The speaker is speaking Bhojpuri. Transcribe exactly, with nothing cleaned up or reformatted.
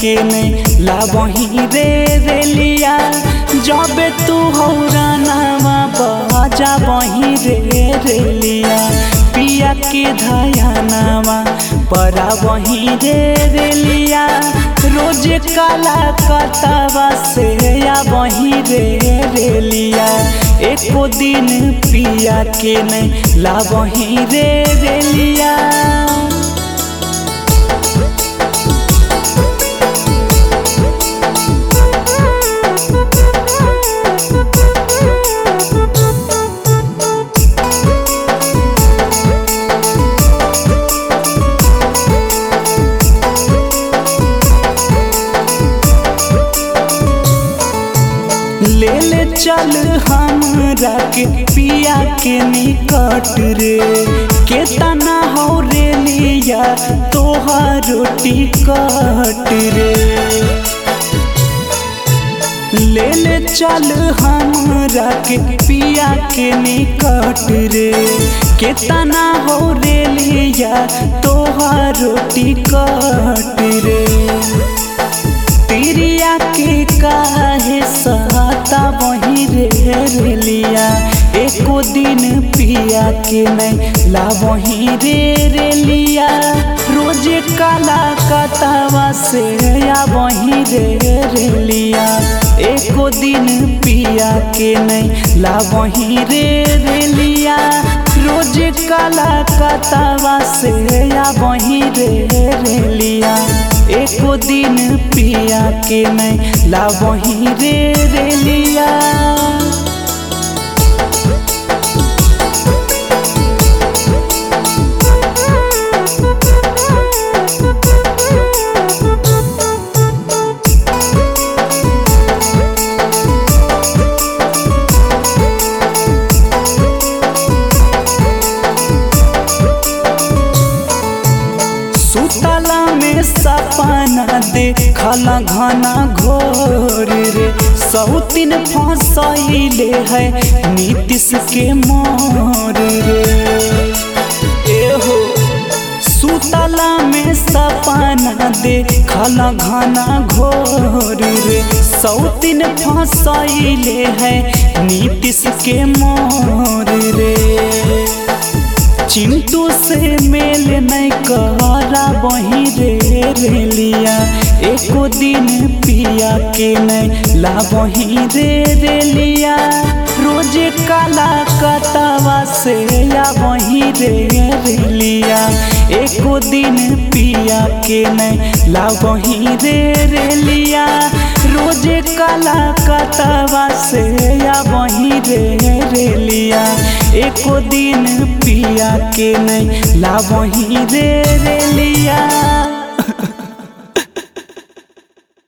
के नहीं लावही रे रेलिया जब तू हौरानावा बजा बही रे रेलिया पिया के धयानावा परा वही रे रेलिया रोज काला कतवा से या वही रे रेलिया एको दिन पिया के नहीं लावही रे रेलिया। ले ले चल हमरा के पिया के निकट रे केतना हो रे लिया तोहार रोटी कट रे ले ले चल हमरा के पिया के निकट रे केतना हो रे लिया तोहार रोटी कट रे तिरिया के काहे सहता वही रे रेलिया एको दिन पिया के नहीं लावही रे रेलिया रोज काला कतवा से या वही रे रेलिया एको दिन पिया के नहीं लावही रे रेलिया रोज काला कतवा से या वही रे रेलिया एको दिन पिया के नहीं लावही रे रेलिया। सुतला में सपना देखला घना घोर रे सौतीन फसैले है नीतीश के मोर रे एहो सुतला में सपना देखला घना घोर रे सौतीन फसैले है नीतीश के मोर रे चिंटू से मेल नहीं करा वही रे रेलिया एको दिन पिया के नहीं लावही रे रेलिया रोज काला कतवा से या वही रे रेलिया एको दिन पिया के नहीं लावही रे रेलिया रोज काला कतवा से या वही रे रेलिया एको दिन पिया के नहीं लावही रे रेलिया।